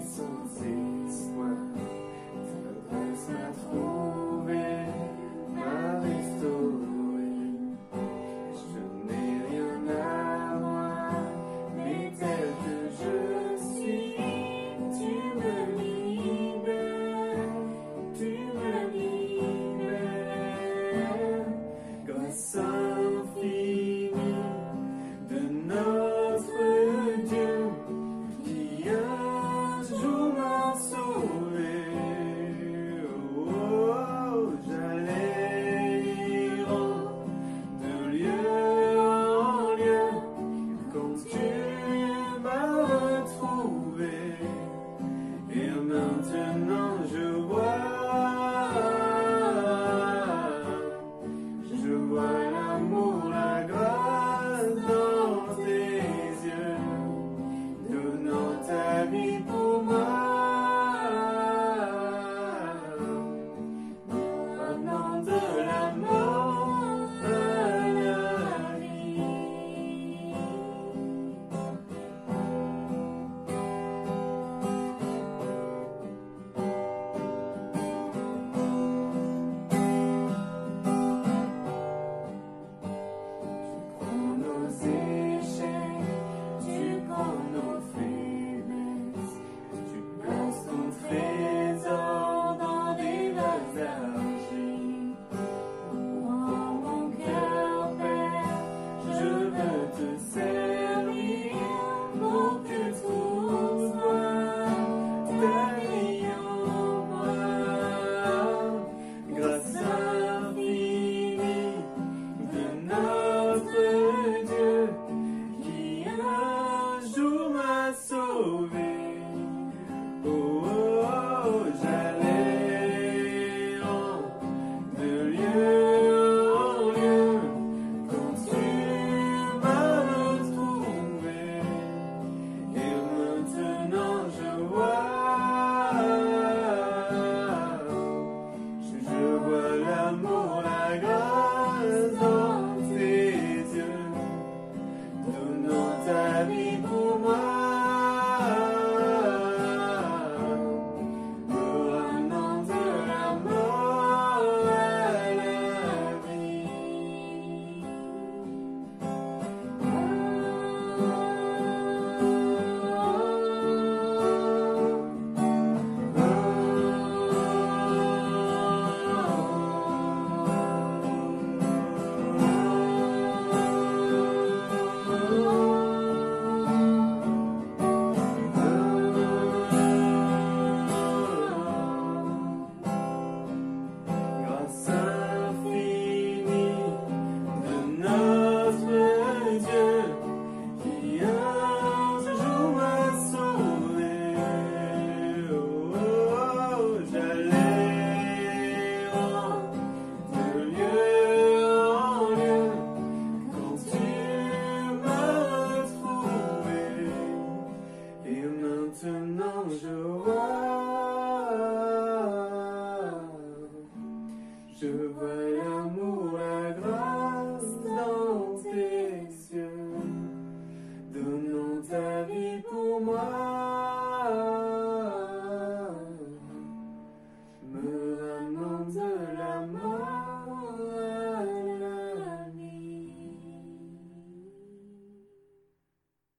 sans espoir. Ta grâce m'a trouvé, m'a restauré. Je n'ai rien à moi, mais tel que je suis, tu me libères, tu me libères. Grâce infinie de notre Dieu qui un jour m'a sauvé. Oh, oh, j'allais errant de lieu en lieu quand tu m'as retrouvé. Et maintenant je vois l'amour, la grâce dans tes yeux, donnant ta vie pour moi, ramenant de la mort à la vie. Nos échecs, tu prends nos faiblesses, tu places ton trésor dans des vases d'argile. Moi, mon cœur, Père, je veux te servir pour que tout soit ta vie en moi. Grâce infinie de notre Dieu qui un jour m'a sauvé. Oh, oh, oh, j'allais de lieu en lieu quand tu m'as retrouvé. Et maintenant je vois l'amour, la grâce dans tes yeux, donnant ta vie pour moi, me ramenant de la mort à la vie. Grâce infinie de notre Dieu qui un jour m'a sauvé. Oh, oh, oh, j'allais de lieu en lieu quand tu m'as retrouvé. Et maintenant je vois